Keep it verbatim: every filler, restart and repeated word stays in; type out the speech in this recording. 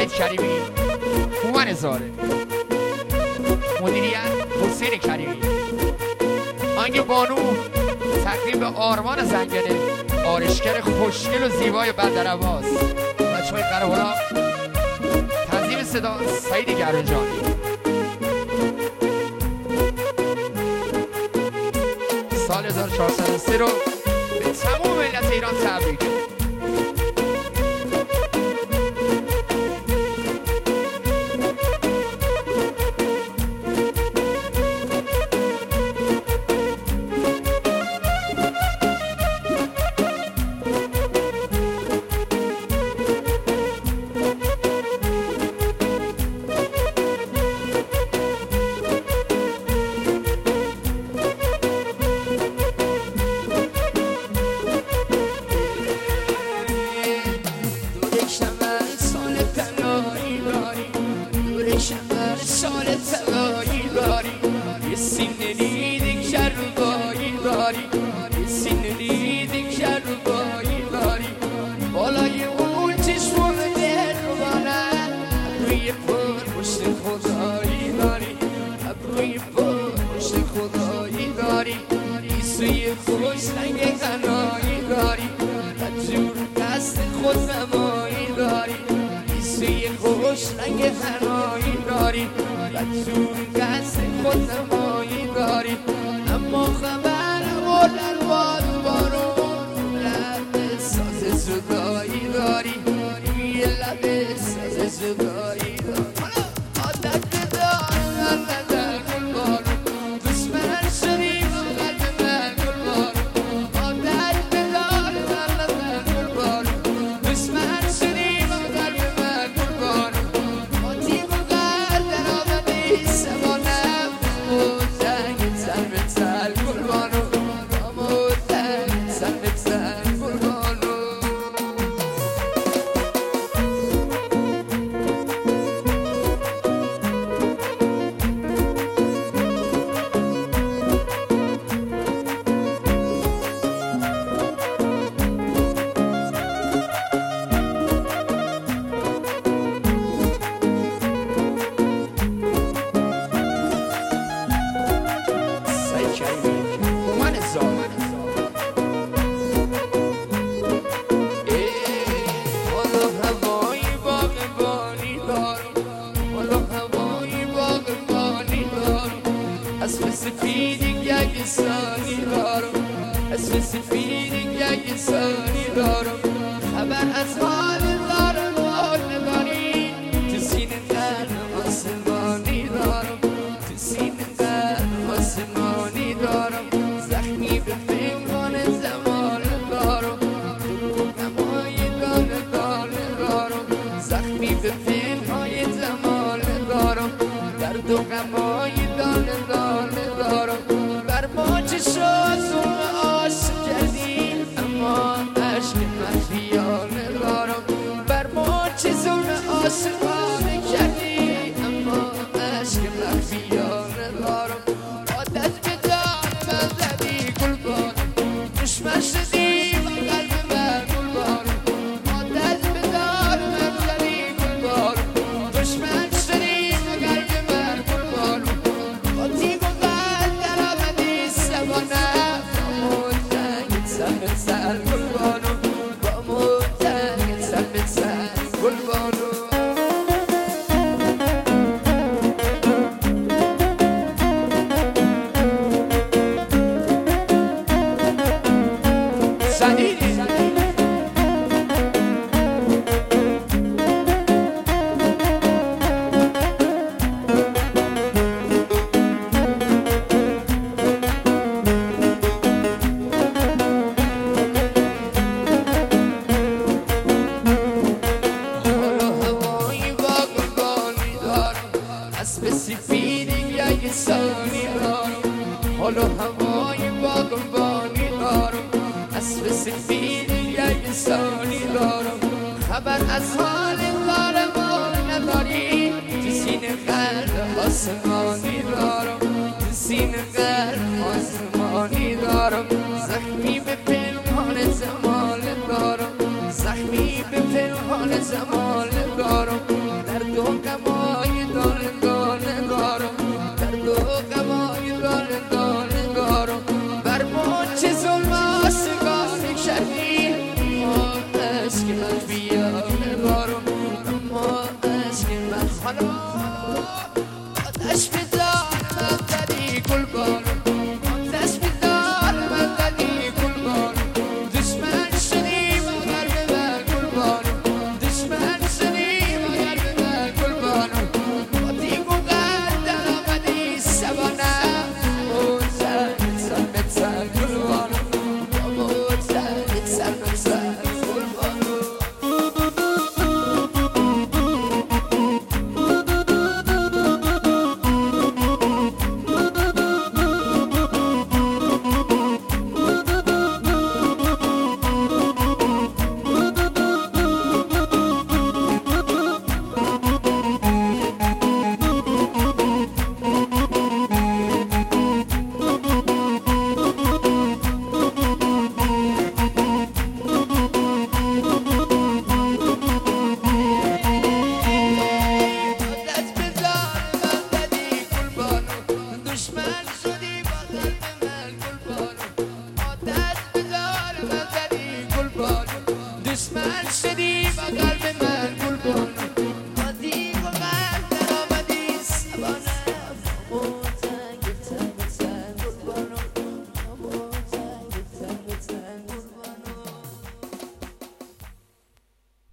سعید کریمی، هومن هزاره، مدیریت حسین کریمی، آهنگ بانو تقدیم به آرمان زنگنه، آرشگر خوشگل و زیبای بندرعباس. بچه‌های قره‌ها، تنظیم صدا سعید گرانجانی. سال هزار و چهارصد و سه رو به تمام ملت ایران تبریک. سال تبایی داری، یه سینه دیدی که روبایی داری، یه سینه دیدی که روبایی داری، بالای اون چشمون دلوانه، ابروی پر پشت خدایی داری، ابروی پر پشت خدایی داری، ایسوی خوش رنگ غنایی داری، بدجور دست خود نمایی داری، ایسوی خوش رنگ غنایی داری، بدجور دست خود نمایی داری، اما خبر بردن باد بارون لب ساز زدایی داری، روی لب ساز زدایی داری، عادت بدار ندر گل بارون، دشمن شدی با قلب من گل بارون، عادت بدار ندر گل بارون، دشمن شدی با قلب من گل بارون، آتیق و قرد در آمدی سوانم، مدنگ سر به سر گل بارون، مدنگ سر به سر گل بارون. سعید کریمی، هومن هزاره. حالا هوای باغبانی دارم، حالا هوای باغبانی دارم، اسب سفیدی گگستانی دارم، اسب سفیدی گگستانی دارم، خبر از حال دارم حال نداری، تو سینه قلب آسمانی دارم، تو سینه قلب آسمانی دارم، زخمی به پیمان زمان دارم، نمای دانه دانه دارم، زخمی به پنهای زمان دارم، درد و غمای دانه دانه دارم، بر ما چه شد ظلم عاشق کردی، اما عشق مخفیانه دارم، بر ما چه ظلم عاشقانه کردی، اما عشق مخفیانه دارم، عادت به جان من زدی گل بارم، دشمن شدی با قلب من گل بارم، عادت به جان من زدی گل بارم، دشمن شدی با قلب من گل بارم، آتیق و قلب در آمدی سوانم، با مدنگ سر به سر گل بارم، با مدنگ سر به سر گل بارم. سعید حالا هوای باغبانی دارم، اسب سفیدی گگستانی دارم، حالا هوای باغبانی دارم، اسب سفیدی گگستانی دارم، خبر از حال قهرمان نداری، تو سینه قلب آسمانی دارم، تو سینه قلب آسمانی دارم، زخمی به پنهان زمان دارم، زخمی به پنهان زمان دارم، شدی ما از که من بیاره بارون ما از که من خانم آتش بزار من دادی گل بارون آتش بزار من دادی گل بارون دشمن شدی مگر به من گل بارون دشمن شدی مگر به من گل بارون با دیگو قدر آمدی سبانه موزن سر بتر گل بارون با موزن سر بتر گل بارون دست بزار من دادی گل بارون دشمن شد